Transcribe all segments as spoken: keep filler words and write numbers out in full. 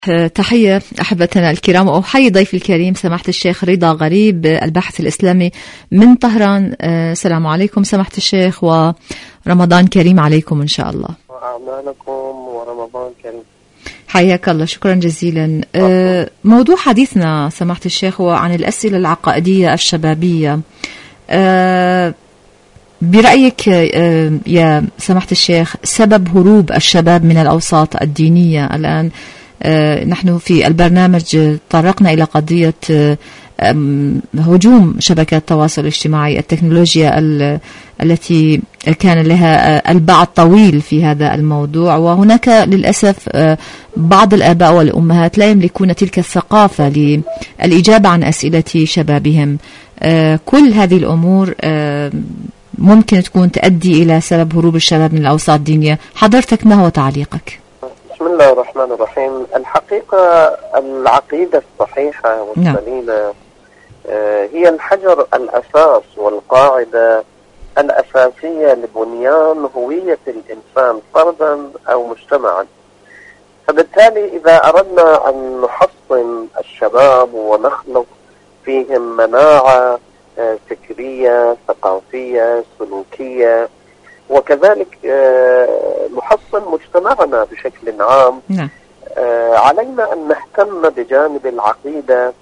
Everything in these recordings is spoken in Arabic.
تحية أحبتنا الكرام، وأحيي ضيفي الكريم سماحة الشيخ رضا غريب الباحث الإسلامي من طهران. السلام عليكم سماحة الشيخ، ورمضان كريم عليكم إن شاء الله. وأعمالكم ورمضان كريم. حياك الله، شكرا جزيلا. موضوع حديثنا سماحة الشيخ هو عن الأسئلة العقائدية الشبابية. برأيك يا سماحة الشيخ سبب هروب الشباب من الأوساط الدينية الآن؟ نحن في البرنامج طرقنا إلى قضية هجوم شبكات التواصل الاجتماعي، التكنولوجيا التي كان لها البعض طويل في هذا الموضوع، وهناك للأسف بعض الآباء والأمهات لا يملكون تلك الثقافة للإجابة عن أسئلة شبابهم. كل هذه الأمور ممكن تكون تؤدي إلى سبب هروب الشباب من الأوساط الدينية. حضرتك ما هو تعليقك؟ بسم الله الرحمن الرحيم. الحقيقة العقيدة الصحيحة والسليمة هي الحجر الأساس والقاعدة الأساسية لبنيان هوية الإنسان فردا أو مجتمعا. فبالتالي إذا أردنا أن نحصن الشباب ونخلق فيهم مناعة فكرية ثقافية سلوكية، وكذلك نحصن مجتمعنا بشكل عام، نعم. علينا أن نهتم بجانب العقيدة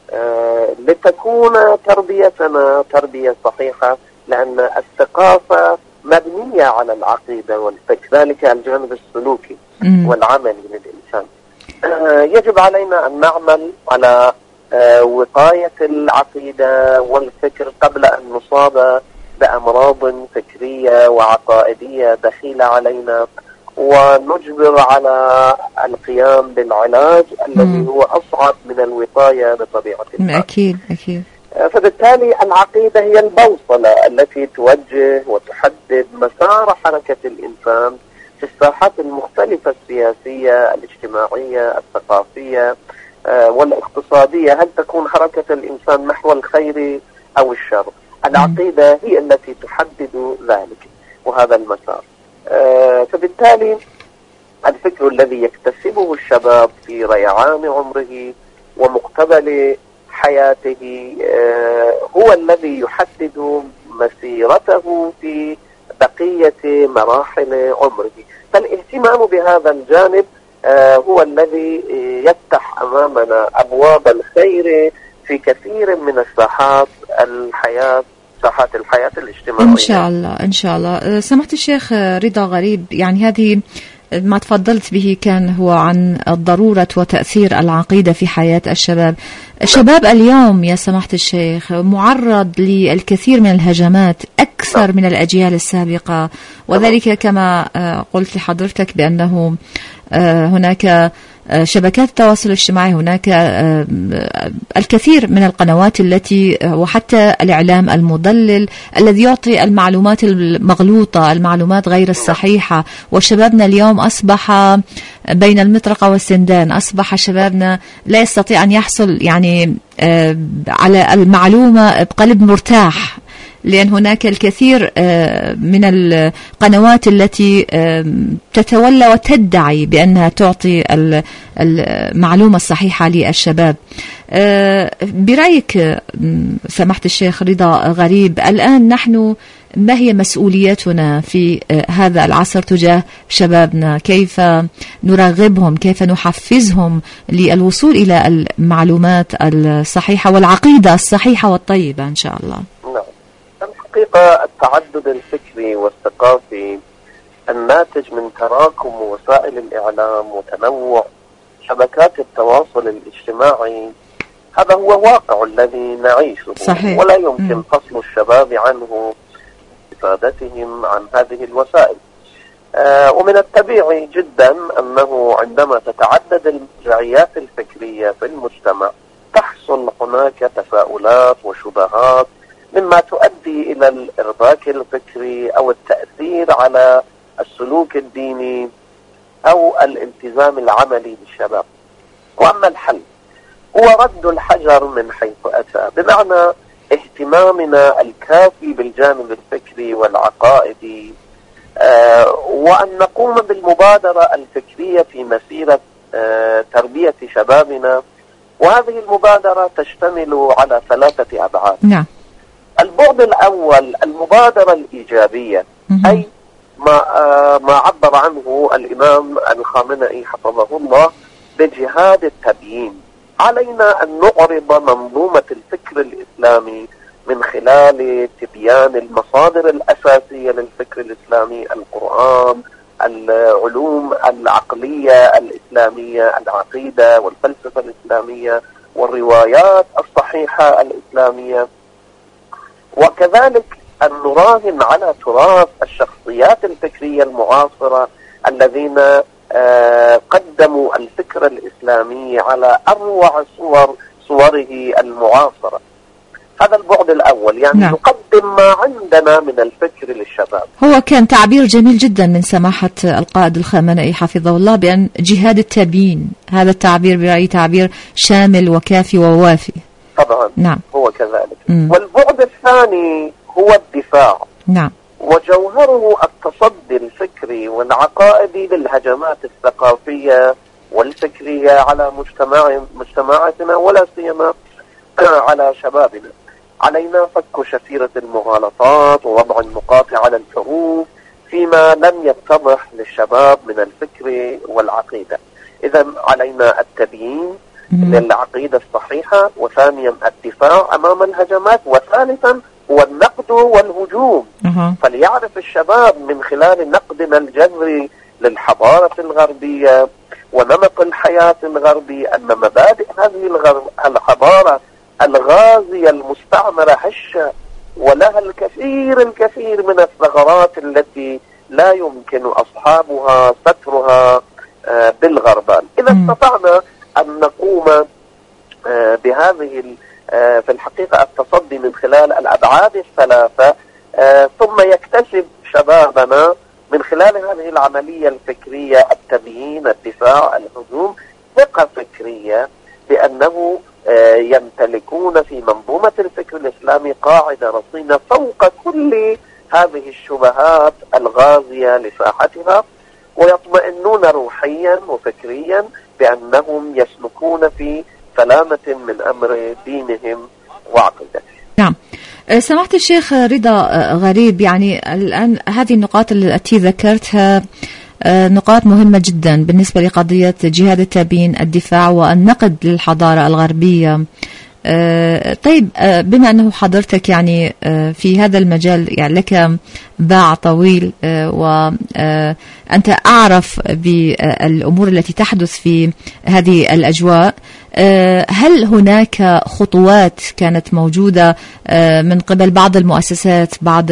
لتكون تربيتنا تربية صحيحة، لأن الثقافة مبنية على العقيدة وكذلك الجانب السلوكي والعملي للإنسان. يجب علينا أن نعمل على وقاية العقيدة والفكر قبل أن نصاب بأمراض فكرية وعقائدية دخيلة علينا، ونجبر على القيام بالعلاج الذي هو أصعب من الوقاية بطبيعة الحال. أكيد أكيد. فبالتالي العقيدة هي البوصلة التي توجه وتحدد مسار حركة الإنسان في الساحات المختلفة السياسية الاجتماعية الثقافية والاقتصادية. هل تكون حركة الإنسان نحو الخير أو الشر؟ العقيدة هي التي تحدد ذلك وهذا المسار. فبالتالي الفكر الذي يكتسبه الشباب في ريعان عمره ومقتبل حياته هو الذي يحدد مسيرته في بقية مراحل عمره. فالاهتمام بهذا الجانب هو الذي يفتح أمامنا أبواب الخير في كثير من الساحات الحياة ساحات الحياة الاجتماعية. إن شاء الله إن شاء الله. سماحة الشيخ رضا غريب، يعني هذه ما تفضلت به كان هو عن ضرورة وتأثير العقيدة في حياة الشباب. الشباب اليوم يا سماحة الشيخ معرض للكثير من الهجمات أكثر من الأجيال السابقة، وذلك كما قلت لحضرتك بأنه هناك شبكات التواصل الاجتماعي، هناك الكثير من القنوات التي وحتى الإعلام المضلل الذي يعطي المعلومات المغلوطة، المعلومات غير الصحيحة. وشبابنا اليوم أصبح بين المطرقة والسندان، أصبح شبابنا لا يستطيع أن يحصل يعني على المعلومة بقلب مرتاح، لأن هناك الكثير من القنوات التي تتولى وتدعي بأنها تعطي المعلومة الصحيحة للشباب. برأيك سماحة الشيخ رضا غريب، الآن نحن ما هي مسؤوليتنا في هذا العصر تجاه شبابنا؟ كيف نرغبهم، كيف نحفزهم للوصول إلى المعلومات الصحيحة والعقيدة الصحيحة والطيبة إن شاء الله؟ الحقيقة التعدد الفكري والثقافي الناتج من تراكم وسائل الإعلام وتنوع شبكات التواصل الاجتماعي هذا هو واقع الذي نعيشه. صحيح. ولا يمكن م. فصل الشباب عنه استفادتهم عن هذه الوسائل. آه ومن الطبيعي جدا أنه عندما تتعدد المرجعيات الفكرية في المجتمع تحصل هناك تساؤلات وشبهات مما تؤدي إلى الإرباك الفكري أو التأثير على السلوك الديني أو الالتزام العملي للشباب. وأما الحل هو رد الحجر من حيث أتى، بمعنى اهتمامنا الكافي بالجانب الفكري والعقائدي، آه وأن نقوم بالمبادرة الفكرية في مسيرة تربية شبابنا. وهذه المبادرة تشتمل على ثلاثة أبعاد. نعم. البعد الأول المبادرة الإيجابية، أي ما ما عبر عنه الإمام الخامنئي حفظه الله بجهاد التبيين. علينا أن نعرض منظومة الفكر الإسلامي من خلال تبيان المصادر الأساسية للفكر الإسلامي، القرآن، العلوم العقلية الإسلامية، العقيدة والفلسفة الإسلامية، والروايات الصحيحة الإسلامية. وكذلك أن نراهن على تراث الشخصيات الفكرية المعاصرة الذين قدموا الفكر الإسلامي على أروع صور صوره المعاصرة. هذا البعد الأول، يعني نعم. نقدم ما عندنا من الفكر للشباب. هو كان تعبير جميل جدا من سماحة القائد الخامنئي حفظه الله بأن جهاد التبيين، هذا التعبير برأيي تعبير شامل وكافي ووافي. طبعا نعم. هو كذلك. م. والبعد الثاني هو الدفاع. نعم. وجوهره التصدي الفكري والعقائدي للهجمات الثقافية والفكرية على مجتمع مجتمعاتنا ولا سيما على شبابنا. علينا فك شفيرة المغالطات ووضع النقاط على الحروف فيما لم يتضح للشباب من الفكر والعقيدة. إذا علينا التبيين للعقيدة الصحيحة، وثانيا الدفاع أمام الهجمات، وثالثا هو النقد والهجوم. أه. فليعرف الشباب من خلال نقدنا الجذري للحضارة الغربية ونمط الحياة الغربي أن مبادئ هذه الحضارة الغازية المستعمرة هشة، ولها الكثير الكثير من الثغرات التي لا يمكن أصحابها سترها بالغربال. إذا استطعنا أن نقوم بهذه في الحقيقة التصدي من خلال الأبعاد الثلاثة، ثم يكتسب شبابنا من خلال هذه العملية الفكرية التبيين، الدفاع، الهجوم، ثقة فكرية بأنه يمتلكون في منظومة الفكر الإسلامي قاعدة رصينة فوق كل هذه الشبهات الغازية لساحتها، ويطمئنون روحيا وفكريا بأنهم يسلكون في سلامة من أمر دينهم وعقيدتهم. نعم. سماحة الشيخ رضا غريب، يعني الآن هذه النقاط التي ذكرتها نقاط مهمة جدا بالنسبة لقضية جهاد التبيين، الدفاع والنقد للحضارة الغربية. طيب، بما أنه حضرتك يعني في هذا المجال يعني لك باع طويل وأنت أعرف بالأمور التي تحدث في هذه الأجواء، هل هناك خطوات كانت موجودة من قبل بعض المؤسسات، بعض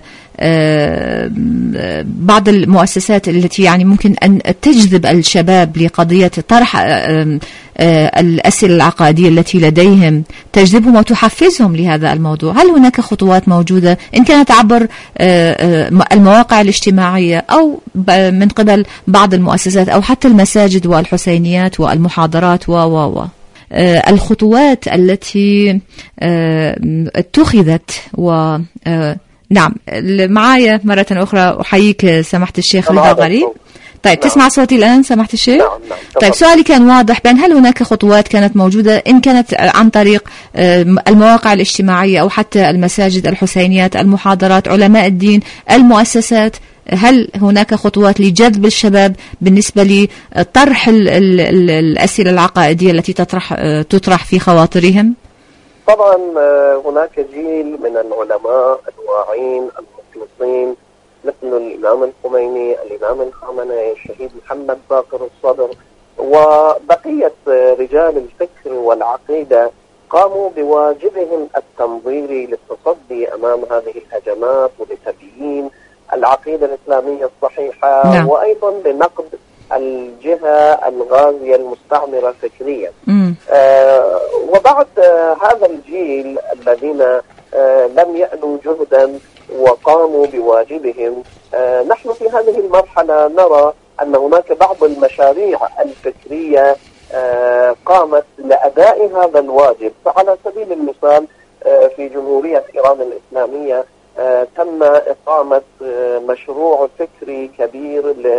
بعض المؤسسات التي يعني ممكن أن تجذب الشباب لقضية طرح الأسئلة العقائدية التي لديهم، تجذبهم وتحفزهم لهذا الموضوع؟ هل هناك خطوات موجودة إن كانت عبر المواقع الاجتماعية أو من قبل بعض المؤسسات أو حتى المساجد والحسينيات والمحاضرات و و و الخطوات التي اتخذت؟ و نعم، معايا مرة أخرى أحييك سماحة الشيخ رضا غريب. طيب، نعم. تسمع صوتي الآن سماحة الشيخ؟ نعم نعم. طيب، سؤالي كان واضح بأن هل هناك خطوات كانت موجودة إن كانت عن طريق المواقع الاجتماعية أو حتى المساجد، الحسينيات، المحاضرات، علماء الدين، المؤسسات؟ هل هناك خطوات لجذب الشباب بالنسبة لطرح ال ال ال الأسئلة العقائدية التي تطرح تطرح في خواطرهم؟ طبعا هناك جيل من العلماء الواعين المخلصين مثل الإمام الخميني، الإمام الخامنئي، الشهيد محمد باقر الصدر، وبقية رجال الفكر والعقيدة قاموا بواجبهم التنظيري للتصدي أمام هذه الهجمات ولتبيين العقيدة الإسلامية الصحيحة. نعم. وأيضا لنقد الجهة الغازية المستعمرة فكريا. آه وبعد آه هذا الجيل الذين آه لم يألوا جهدا وقاموا بواجبهم، آه نحن في هذه المرحلة نرى أن هناك بعض المشاريع الفكرية آه قامت لأداء هذا الواجب. فعلى سبيل المثال آه في جمهورية إيران الإسلامية آه تم إقامة آه مشروع فكري كبير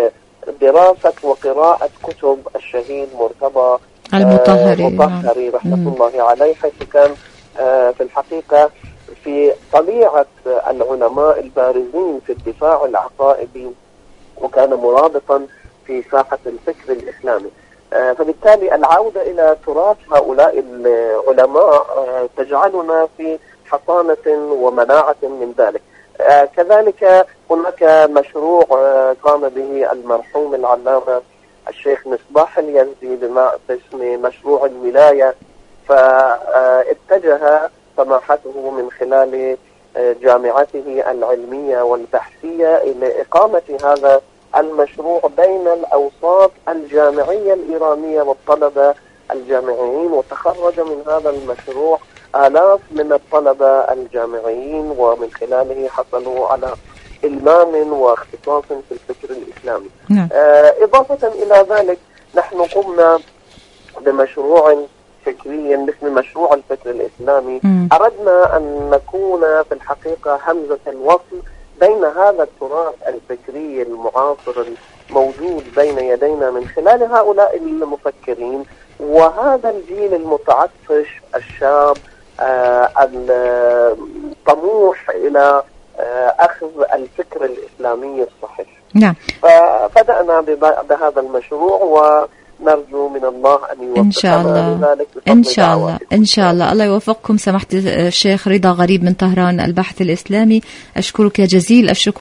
دراسة وقراءة كتب الشهيد مرتضى المطهري المطهري رحمة الله عليه، حيث كان في الحقيقة في طبيعة العلماء البارزين في الدفاع العقائدي، وكان مرابطا في ساحة الفكر الإسلامي. فبالتالي العودة إلى تراث هؤلاء العلماء تجعلنا في حصانة ومناعة من ذلك. كذلك هناك مشروع قام به المرحوم العلامة الشيخ مصباح اليزدي باسم مشروع الولاية، فاتجه سماحته من خلال جامعته العلمية والبحثية إلى إقامة هذا المشروع بين الأوساط الجامعية الإيرانية والطلبة الجامعيين، وتخرج من هذا المشروع آلاف من الطلبة الجامعيين، ومن خلاله حصلوا على إلمام واختصاص في الفكر الإسلامي. نعم. آه إضافة إلى ذلك نحن قمنا بمشروع فكري مثل مشروع الفكر الإسلامي. م. أردنا أن نكون في الحقيقة همزة الوصل بين هذا التراث الفكري المعاصر الموجود بين يدينا من خلال هؤلاء المفكرين وهذا الجيل المتعطش الشاب آه الطموح إلى آه أخذ الفكر الإسلامي الصحيح. نعم. فبدأنا بهذا المشروع، ونرجو من الله أن يوفقنا إن شاء الله. لذلك إن شاء الله إن شاء الله الله يوفقكم. سماحة الشيخ رضا غريب من طهران البحث الإسلامي، أشكرك جزيل الشكر.